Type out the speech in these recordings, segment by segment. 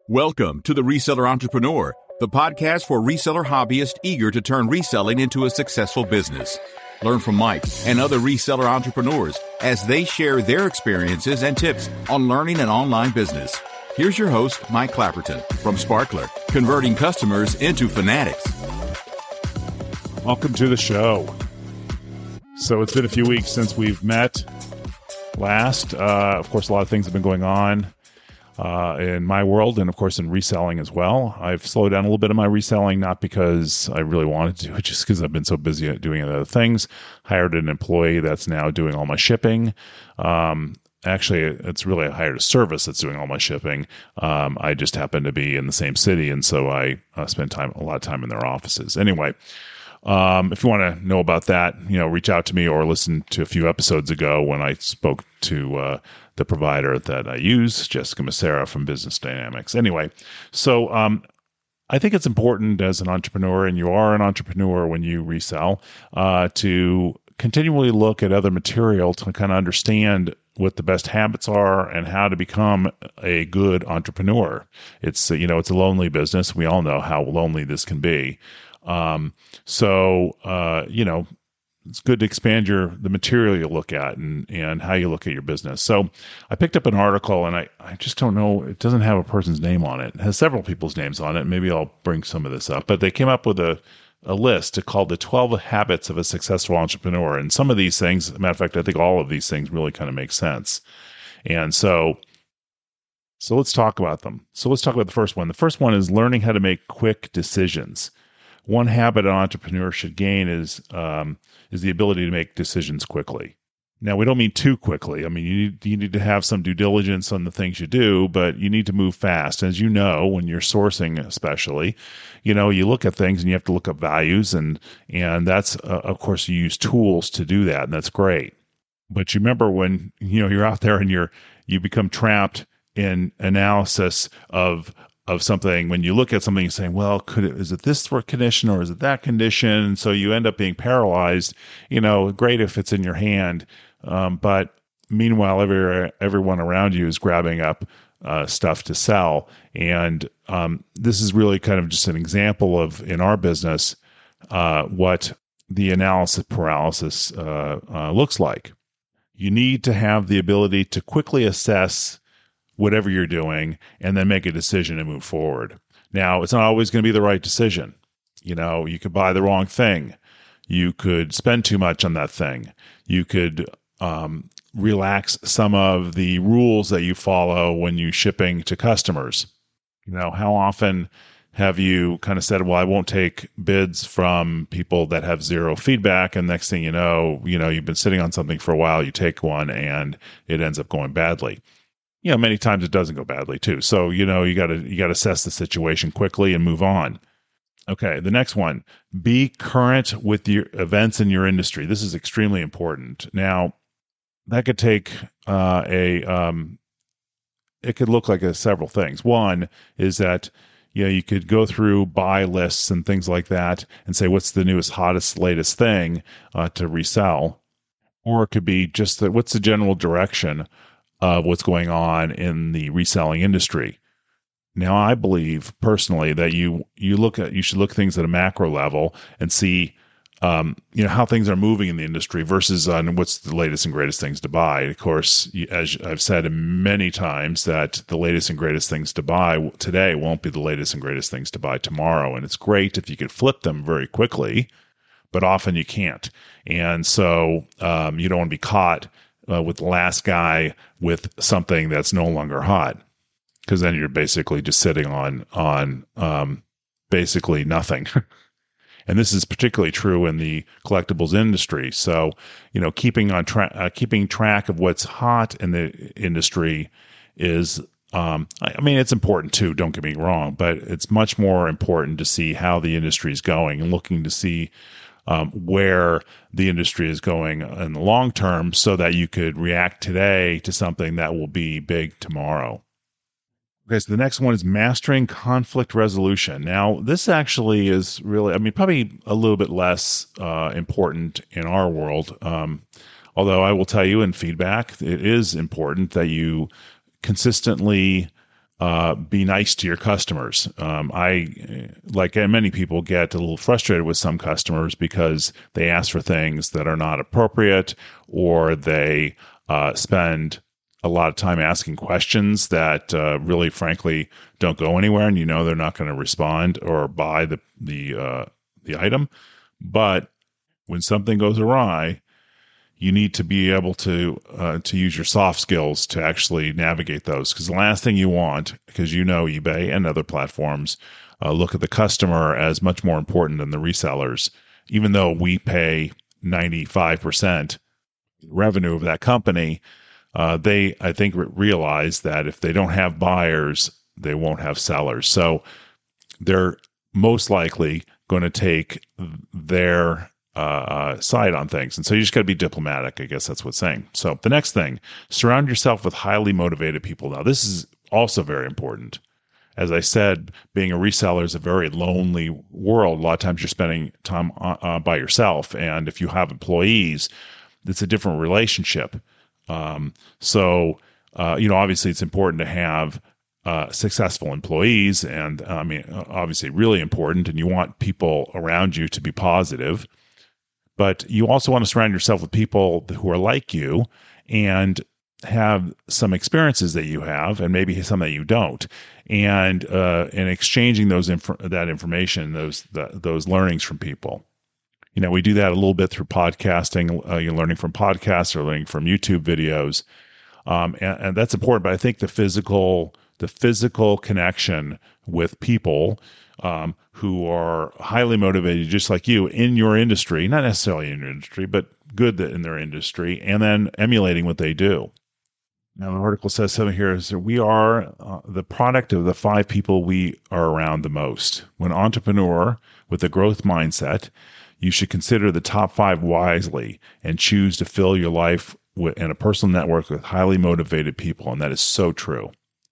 Welcome to The Reseller Entrepreneur, the podcast for reseller hobbyists eager to turn reselling into a successful business. Learn from Mike and other reseller entrepreneurs as they share their experiences and tips on learning an online business. Here's your host, Mike Clapperton from Sparkler, converting customers into fanatics. Welcome to the show. So it's been a few weeks since we've met last. Of course, a lot of things have been going on in my world and, of course, in reselling as well. I've slowed down a little bit of my reselling, not because I really wanted to, but just because I've been so busy at doing other things. Hired an employee that's now doing all my shipping. Actually, it's really I hired a service that's doing all my shipping. I just happen to be in the same city, and so I spend a lot of time in their offices. Anyway, if you want to know about that, reach out to me or listen to a few episodes ago when I spoke to the provider that I use, Jessica Macera from Business Dynamics. Anyway, so I think it's important as an entrepreneur, and you are an entrepreneur when you resell, to continually look at other material to kind of understand what the best habits are and how to become a good entrepreneur. It's a lonely business. We all know how lonely this can be. It's good to expand the material you look at and how you look at your business. So I picked up an article, and I just don't know, it doesn't have a person's name on it. It has several people's names on it. Maybe I'll bring some of this up, but they came up with a list called the 12 habits of a successful entrepreneur. And some of these things, as a matter of fact, I think all of these things really kind of make sense. And so let's talk about them. So let's talk about the first one. The first one is learning how to make quick decisions. One habit an entrepreneur should gain is the ability to make decisions quickly. Now, we don't mean too quickly. I mean, you need to have some due diligence on the things you do, but you need to move fast. As you know, when you're sourcing especially, you look at things and you have to look up values, and that's, of course, you use tools to do that, and that's great. But you remember when, you're out there and you become trapped in analysis of something, when you look at something and saying, well, is it this condition or is it that condition? So you end up being paralyzed. Great if it's in your hand, but meanwhile, everyone around you is grabbing up stuff to sell. And this is really kind of just an example of, in our business, what the analysis paralysis looks like. You need to have the ability to quickly assess whatever you're doing, and then make a decision and move forward. Now, it's not always going to be the right decision. You could buy the wrong thing. You could spend too much on that thing. You could relax some of the rules that you follow when you're shipping to customers. How often have you kind of said, well, I won't take bids from people that have zero feedback, and next thing you know, you've been sitting on something for a while, you take one, and it ends up going badly. Many times it doesn't go badly too. So, you got to assess the situation quickly and move on. Okay. The next one, be current with your events in your industry. This is extremely important. Now, that could take it could look like several things. One is that, you could go through buy lists and things like that and say, what's the newest, hottest, latest thing to resell? Or it could be just what's the general direction of what's going on in the reselling industry. Now, I believe personally that you should look at things at a macro level and see, how things are moving in the industry versus on what's the latest and greatest things to buy. Of course, as I've said many times, that the latest and greatest things to buy today won't be the latest and greatest things to buy tomorrow. And it's great if you could flip them very quickly, but often you can't. And so you don't want to be caught with the last guy with something that's no longer hot, because then you're basically just sitting on basically nothing. And this is particularly true in the collectibles industry. So, keeping track of what's hot in the industry is, it's important too, don't get me wrong, but it's much more important to see how the industry is going and looking to see where the industry is going in the long term, so that you could react today to something that will be big tomorrow. Okay, so the next one is mastering conflict resolution. Now, this actually is really, probably a little bit less important in our world. Although I will tell you in feedback, it is important that you consistently be nice to your customers. I, like many people, get a little frustrated with some customers because they ask for things that are not appropriate, or they spend a lot of time asking questions that really, frankly, don't go anywhere, and they're not going to respond or buy the item. But when something goes awry, you need to be able to use your soft skills to actually navigate those. Because the last thing you want, because eBay and other platforms look at the customer as much more important than the resellers, even though we pay 95% revenue of that company. They, I think, realize that if they don't have buyers, they won't have sellers. So they're most likely going to take their side on things. And so you just got to be diplomatic. I guess that's what's saying. So the next thing, surround yourself with highly motivated people. Now, this is also very important. As I said, being a reseller is a very lonely world. A lot of times you're spending time by yourself. And if you have employees, it's a different relationship. Obviously it's important to have successful employees, and obviously really important, and you want people around you to be positive. But you also want to surround yourself with people who are like you and have some experiences that you have, and maybe some that you don't. And exchanging that information, those learnings from people. We do that a little bit through podcasting. You're learning from podcasts or learning from YouTube videos, and that's important. But I think the physical connection with people who are highly motivated, just like you, in your industry, not necessarily in your industry, but good in their industry, and then emulating what they do. Now, the article says something here is that we are the product of the 5 people we are around the most. When entrepreneur with a growth mindset, you should consider the top 5 wisely and choose to fill your life in a personal network with highly motivated people. And that is so true.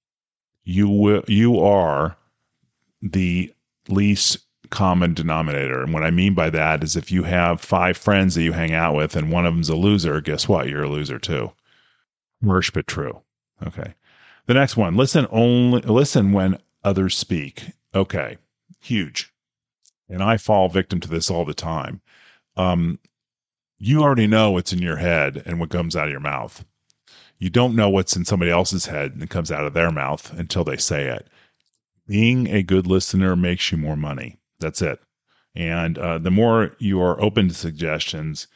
You are the least common denominator. And what I mean by that is if you have 5 friends that you hang out with and one of them's a loser, guess what? You're a loser too. Harsh but true. Okay. The next one, listen when others speak. Okay. Huge. And I fall victim to this all the time. You already know what's in your head and what comes out of your mouth. You don't know what's in somebody else's head and it comes out of their mouth until they say it. Being a good listener makes you more money. That's it. And the more you are open to suggestions,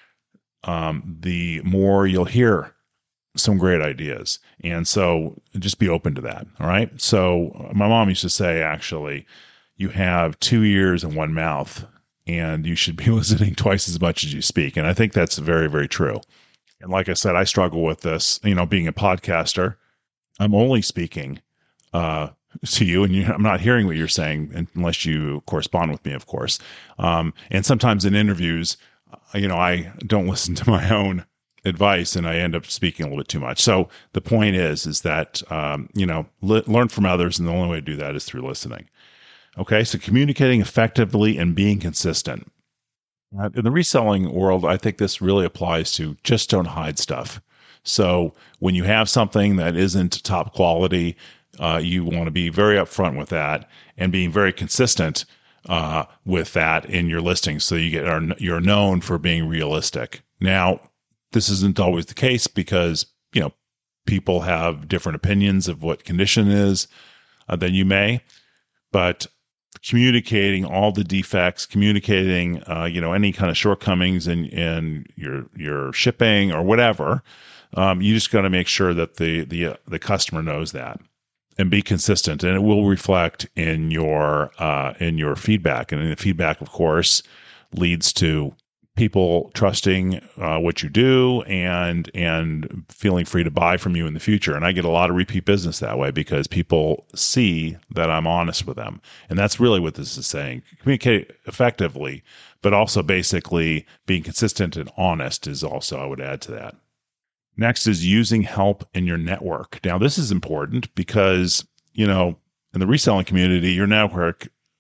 the more you'll hear some great ideas. And so just be open to that. All right. So my mom used to say, actually, you have 2 ears and 1 mouth, and you should be listening twice as much as you speak. And I think that's very, very true. And like I said, I struggle with this, being a podcaster. I'm only speaking to you, and I'm not hearing what you're saying unless you correspond with me, of course. And sometimes in interviews, I don't listen to my own advice, and I end up speaking a little bit too much. So the point is that, learn from others, and the only way to do that is through listening. Okay, so communicating effectively and being consistent. In the reselling world, I think this really applies to just don't hide stuff. So when you have something that isn't top quality, you want to be very upfront with that and being very consistent with that in your listings. So you're known for being realistic. Now, this isn't always the case because, people have different opinions of what condition is than you may, but communicating all the defects, communicating, any kind of shortcomings in your shipping or whatever, you just got to make sure that the customer knows that, and be consistent, and it will reflect in your feedback. And the feedback, of course, leads to people trusting what you do and feeling free to buy from you in the future. And I get a lot of repeat business that way because people see that I'm honest with them. And that's really what this is saying. Communicate effectively, but also basically being consistent and honest is also, I would add to that. Next is using help in your network. Now, this is important because, in the reselling community, your network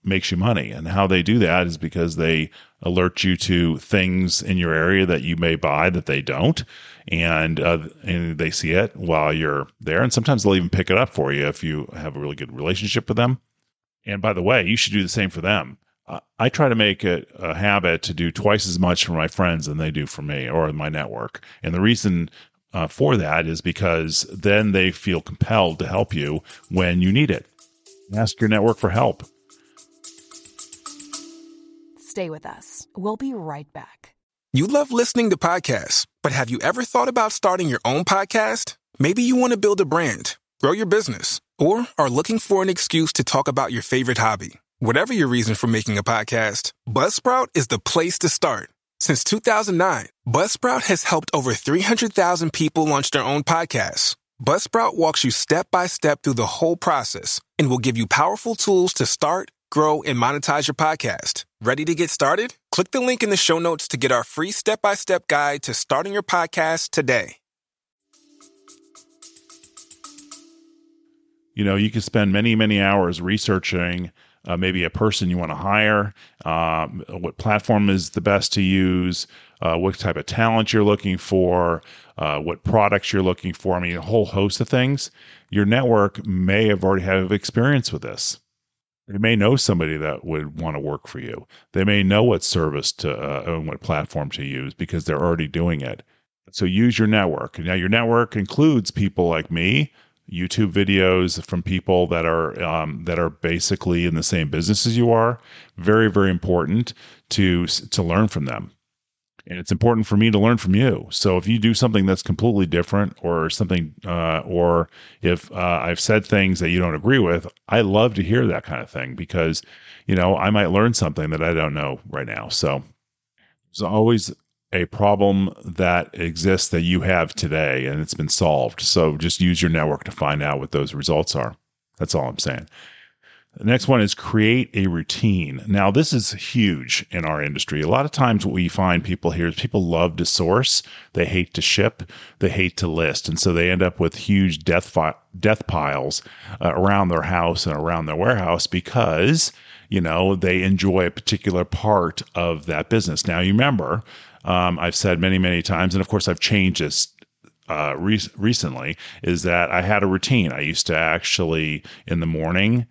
makes you money. And how they do that is because they alert you to things in your area that you may buy that they don't. And they see it while you're there. And sometimes they'll even pick it up for you if you have a really good relationship with them. And by the way, you should do the same for them. I try to make it a habit to do twice as much for my friends than they do for me or my network. And the reason for that is because then they feel compelled to help you when you need it. Ask your network for help. Stay with us. We'll be right back. You love listening to podcasts, but have you ever thought about starting your own podcast? Maybe you want to build a brand, grow your business, or are looking for an excuse to talk about your favorite hobby. Whatever your reason for making a podcast, Buzzsprout is the place to start. Since 2009, Buzzsprout has helped over 300,000 people launch their own podcasts. Buzzsprout walks you step by step through the whole process and will give you powerful tools to start, grow, and monetize your podcast. Ready to get started? Click the link in the show notes to get our free step-by-step guide to starting your podcast today. You know, you can spend many, many hours researching maybe a person you want to hire, what platform is the best to use, what type of talent you're looking for, what products you're looking for. I mean, a whole host of things. Your network may have already have experience with this. They may know somebody that would want to work for you. They may know what service to and what platform to use because they're already doing it. So use your network. Now, your network includes people like me, YouTube videos from people that are basically in the same business as you are. Very, very important to learn from them. And it's important for me to learn from you. So if you do something that's completely different or something, or if I've said things that you don't agree with, I love to hear that kind of thing because, you know, I might learn something that I don't know right now. So there's always a problem that exists that you have today and it's been solved. So just use your network to find out what those results are. That's all I'm saying. The next one is create a routine. Now, this is huge in our industry. A lot of times what we find people here is people love to source. They hate to ship. They hate to list. And so they end up with huge death piles around their house and around their warehouse because, you know, they enjoy a particular part of that business. Now, you remember, I've said many, many times, and of course I've changed this recently, is that I had a routine. I used to actually in the morning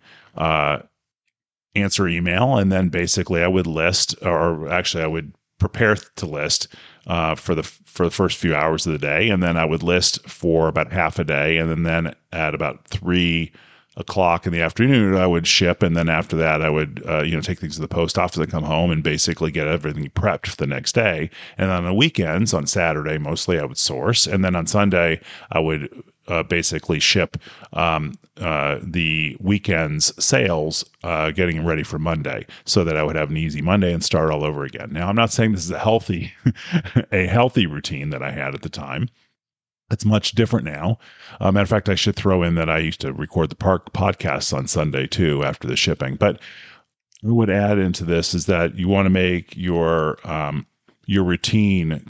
answer email, and then basically I would list, or actually I would prepare to list for the first few hours of the day, and then I would list for about half a day, and then at about 3:00 in the afternoon I would ship, and then after that I would take things to the post office and come home and basically get everything prepped for the next day. And on the weekends, on Saturday mostly, I would source, and then on Sunday I would basically ship the weekend's sales, getting ready for Monday, so that I would have an easy Monday and start all over again. Now, I'm not saying this is a healthy routine that I had at the time. It's much different now. Matter of fact, I should throw in that I used to record the podcasts on Sunday too after the shipping. But I would add into this is that you want to make your routine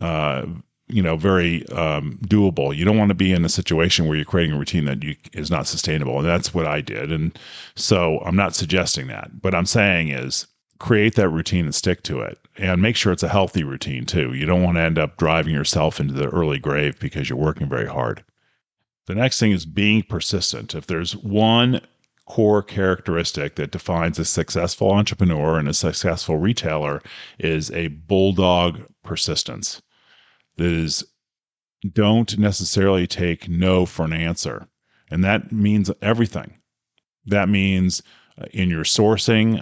very doable. You don't want to be in a situation where you're creating a routine that is not sustainable. And that's what I did. And so I'm not suggesting that. What I'm saying is create that routine and stick to it, and make sure it's a healthy routine too. You don't want to end up driving yourself into the early grave because you're working very hard. The next thing is being persistent. If there's one core characteristic that defines a successful entrepreneur and a successful retailer, is a bulldog persistence. That is, don't necessarily take no for an answer. And that means everything. That means in your sourcing,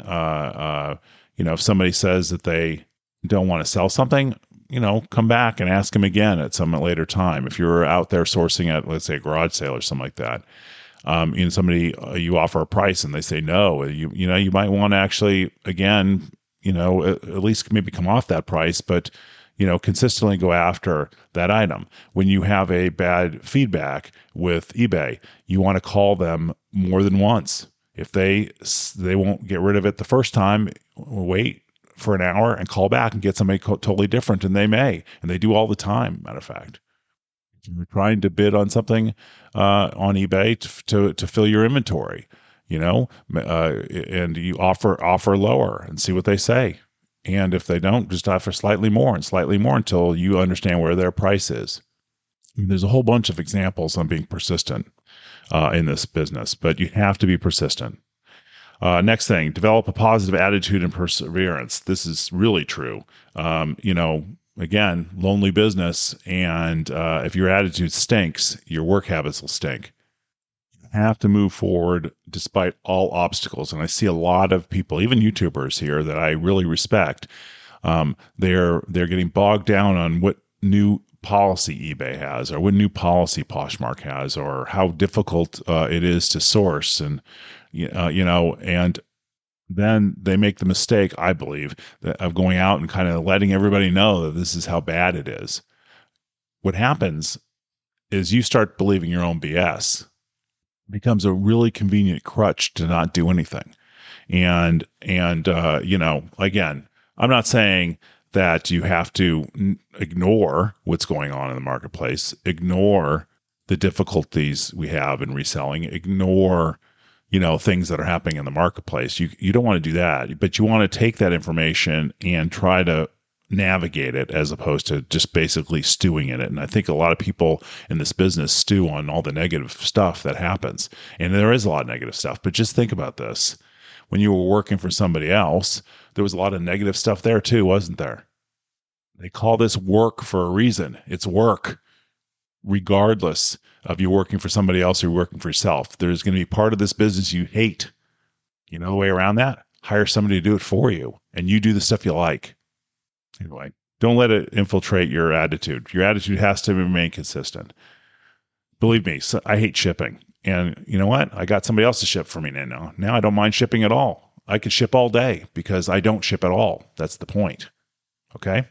if somebody says that they don't want to sell something, come back and ask them again at some later time. If you're out there sourcing at, let's say, a garage sale or something like that, somebody, you offer a price and they say no, you might want to actually, again, at least maybe come off that price, but consistently go after that item. When you have a bad feedback with eBay, you want to call them more than once. If they won't get rid of it the first time, wait for an hour and call back and get somebody totally different, and they may. And they do all the time, matter of fact. If you're trying to bid on something on eBay to fill your inventory, and you offer lower and see what they say. And if they don't, just offer slightly more and slightly more until you understand where their price is. There's a whole bunch of examples on being persistent in this business, but you have to be persistent. Next thing, develop a positive attitude and perseverance. This is really true. Again, lonely business, and if your attitude stinks, your work habits will stink. You have to move forward despite all obstacles. And I see a lot of people, even YouTubers here, that I really respect. They're getting bogged down on what new policy eBay has, or what new policy Poshmark has, or how difficult it is to source, and and then they make the mistake, I believe, of going out and kind of letting everybody know that this is how bad it is. What happens is you start believing your own BS. It becomes a really convenient crutch to not do anything. And again, I'm not saying that you have to ignore what's going on in the marketplace, ignore the difficulties we have in reselling, ignore things that are happening in the marketplace. You don't want to do that, but you want to take that information and try to navigate it, as opposed to just basically stewing in it. And I think a lot of people in this business stew on all the negative stuff that happens. And there is a lot of negative stuff, but just think about this. When you were working for somebody else, there was a lot of negative stuff there too, wasn't there? They call this work for a reason. It's work. Regardless of you working for somebody else or you're working for yourself, there's going to be part of this business you hate. You know the way around that? Hire somebody to do it for you, and you do the stuff you like. Anyway, don't let it infiltrate your attitude. Your attitude has to remain consistent. Believe me, I hate shipping. And you know what? I got somebody else to ship for me now. Now I don't mind shipping at all. I could ship all day because I don't ship at all. That's the point. Okay?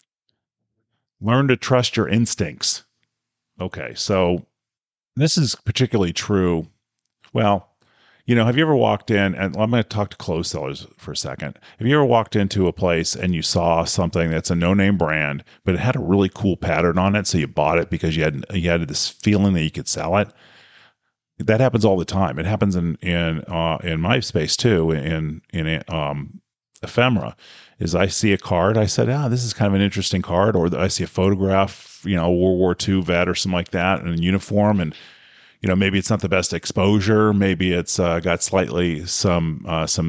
Learn to trust your instincts. Okay, so this is particularly true. Well, have you ever walked in, and I'm going to talk to clothes sellers for a second. Have you ever walked into a place and you saw something that's a no-name brand, but it had a really cool pattern on it, so you bought it because you had this feeling that you could sell it? That happens all the time. It happens in my space too, in Ephemera. Is I see a card, I said, this is kind of an interesting card, or I see a photograph, World War II vet or something like that in a uniform, and maybe it's not the best exposure, maybe it's got slightly some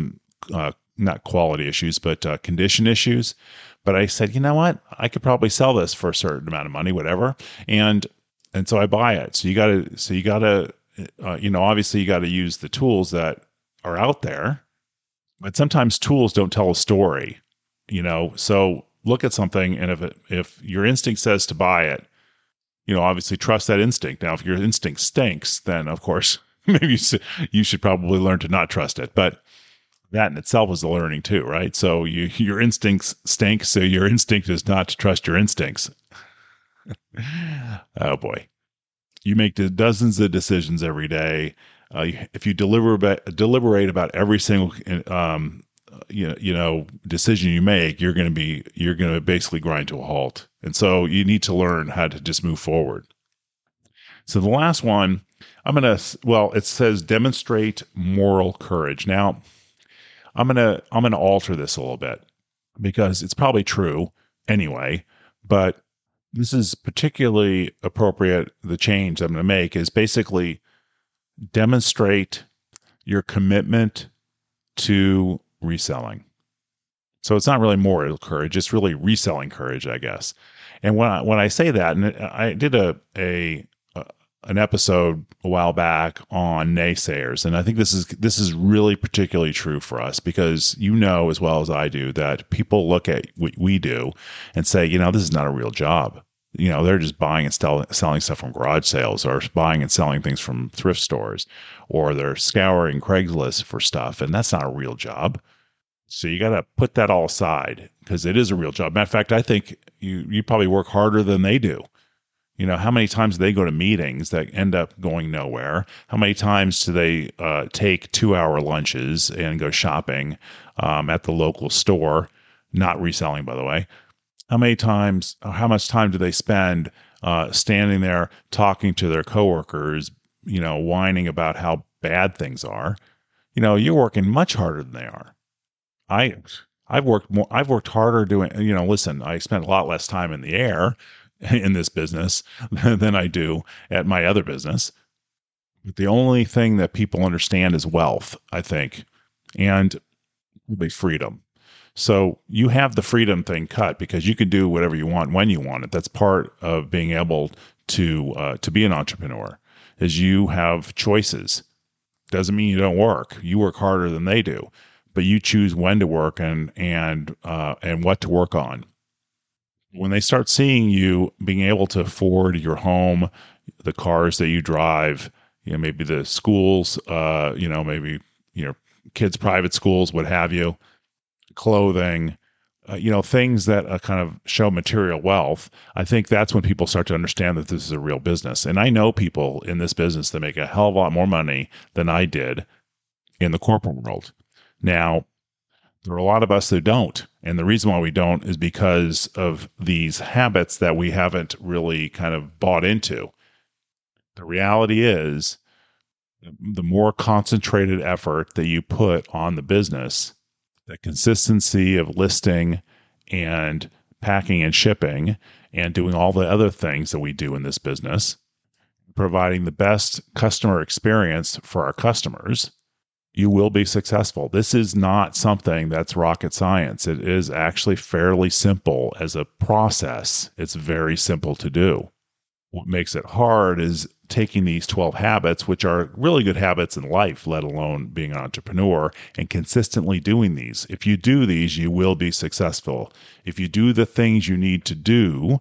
not quality issues, but condition issues. But I said, you know what, I could probably sell this for a certain amount of money, whatever, and so I buy it. So you gotta obviously you got to use the tools that are out there, but sometimes tools don't tell a story. So look at something, and if your instinct says to buy it, obviously trust that instinct. Now, if your instinct stinks, then of course, maybe you should probably learn to not trust it. But that in itself is a learning too, right? So your instincts stink, so your instinct is not to trust your instincts. Oh boy. You make dozens of decisions every day. If you deliberate about every single decision you make, you're going to basically grind to a halt. And so you need to learn how to just move forward. So the last one, it says demonstrate moral courage. Now, I'm going to alter this a little bit because it's probably true anyway, but this is particularly appropriate. The change I'm going to make is basically demonstrate your commitment to reselling. So it's not really moral courage; it's really reselling courage, I guess. And when I say that, and I did an episode a while back on naysayers, and I think this is really particularly true for us because as well as I do that people look at what we do and say, this is not a real job. They're just buying and selling stuff from garage sales, or buying and selling things from thrift stores, or they're scouring Craigslist for stuff, and that's not a real job. So you got to put that all aside because it is a real job. Matter of fact, I think you probably work harder than they do. How many times do they go to meetings that end up going nowhere? How many times do they take 2-hour lunches and go shopping at the local store? Not reselling, by the way. How much time do they spend standing there talking to their coworkers, whining about how bad things are? you're working much harder than they are. I've worked harder doing, listen, I spent a lot less time in the air in this business than I do at my other business. But the only thing that people understand is wealth, I think, and probably freedom. So you have the freedom thing cut because you can do whatever you want when you want it. That's part of being able to be an entrepreneur, is you have choices. Doesn't mean you don't work. You work harder than they do, but you choose when to work and what to work on. When they start seeing you being able to afford your home, the cars that you drive, maybe the schools, maybe your kids' private schools, what have you, clothing, things that kind of show material wealth, I think that's when people start to understand that this is a real business. And I know people in this business that make a hell of a lot more money than I did in the corporate world. Now, there are a lot of us that don't. And the reason why we don't is because of these habits that we haven't really kind of bought into. The reality is, the more concentrated effort that you put on the business, the consistency of listing and packing and shipping and doing all the other things that we do in this business, providing the best customer experience for our customers, you will be successful. This is not something that's rocket science. It is actually fairly simple as a process. It's very simple to do. What makes it hard is taking these 12 habits, which are really good habits in life, let alone being an entrepreneur, and consistently doing these. If you do these, you will be successful. If you do the things you need to do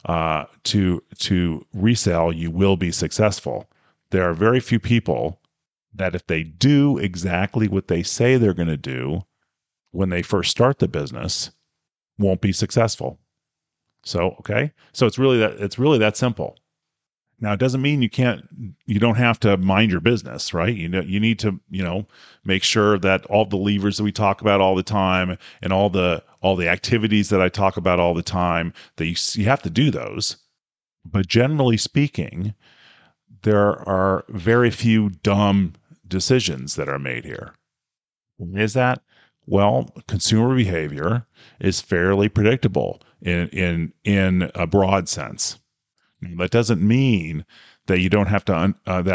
to resell, you will be successful. There are very few people that if they do exactly what they say they're going to do when they first start the business, won't be successful. So it's really that simple. Now, it doesn't mean you don't have to mind your business, right? You need to, make sure that all the levers that we talk about all the time and all the activities that I talk about all the time, that you have to do those. But generally speaking, there are very few dumb decisions that are made here. Why is that? Well, consumer behavior is fairly predictable in a broad sense. That doesn't mean that you don't have to,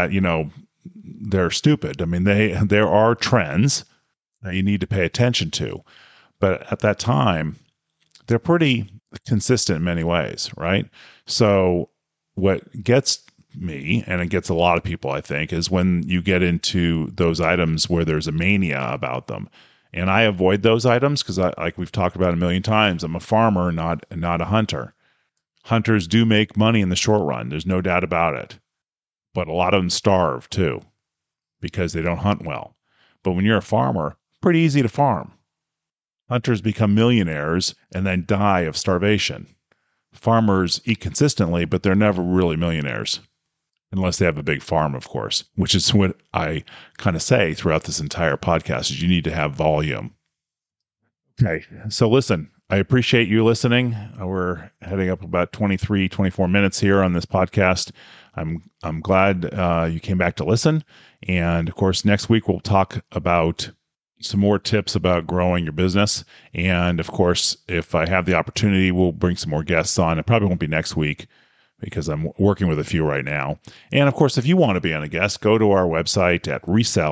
they're stupid. I mean, there are trends that you need to pay attention to. But at that time, they're pretty consistent in many ways, right? So what gets me, and it gets a lot of people, I think, is when you get into those items where there's a mania about them. And I avoid those items because, like we've talked about a million times, I'm a farmer, not a hunter. Hunters do make money in the short run. There's no doubt about it. But a lot of them starve too because they don't hunt well. But when you're a farmer, pretty easy to farm. Hunters become millionaires and then die of starvation. Farmers eat consistently, but they're never really millionaires. Unless they have a big farm, of course, which is what I kind of say throughout this entire podcast, is you need to have volume. Okay, so listen, I appreciate you listening. We're heading up about 23, 24 minutes here on this podcast. I'm glad you came back to listen. And of course, next week we'll talk about some more tips about growing your business. And of course, if I have the opportunity, we'll bring some more guests on. It probably won't be next week because I'm working with a few right now. And of course, if you want to be on a guest, go to our website at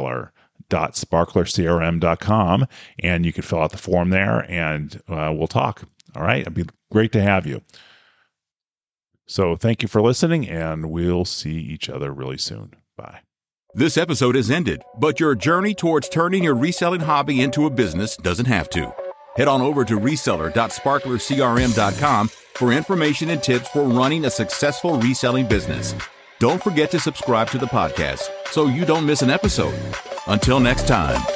reseller.sparklercrm.com and you can fill out the form there and we'll talk. All right. It'd be great to have you. So thank you for listening and we'll see each other really soon. Bye. This episode has ended, but your journey towards turning your reselling hobby into a business doesn't have to. Head on over to reseller.sparklercrm.com for information and tips for running a successful reselling business. Don't forget to subscribe to the podcast so you don't miss an episode. Until next time.